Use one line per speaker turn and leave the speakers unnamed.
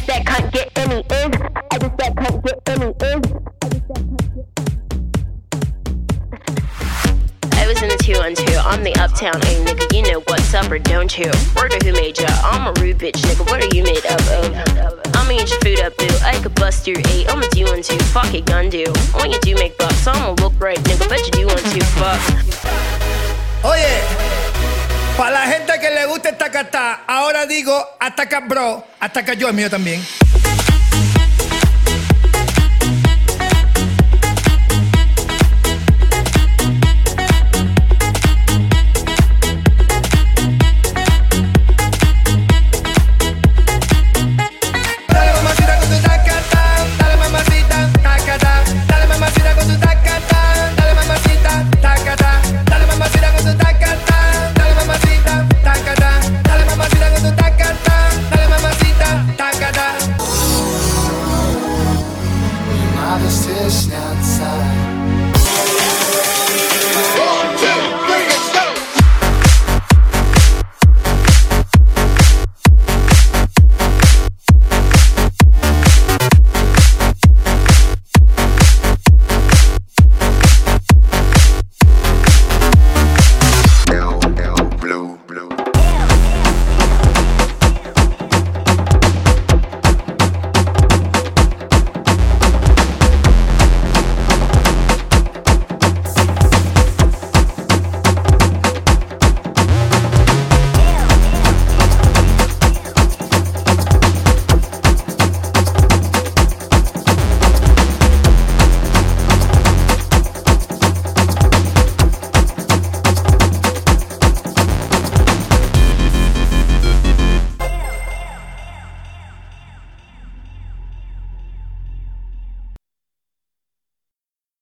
just that can't get any is. I just that can't get any is. I was in the 212, I'm the uptown A nigga, you know what's up or don't you? Word of who made ya? I'm a rude bitch nigga, what are you made up of? I'ma eat your food up boo, I could bust your 8, I'ma do one too, fuck it gun do. When you do make bucks, I'ma look right nigga, bet you do one too, fuck.
Oye, para la gente que le gusta esta cata, ahora digo ataca bro, ataca yo, el mío también.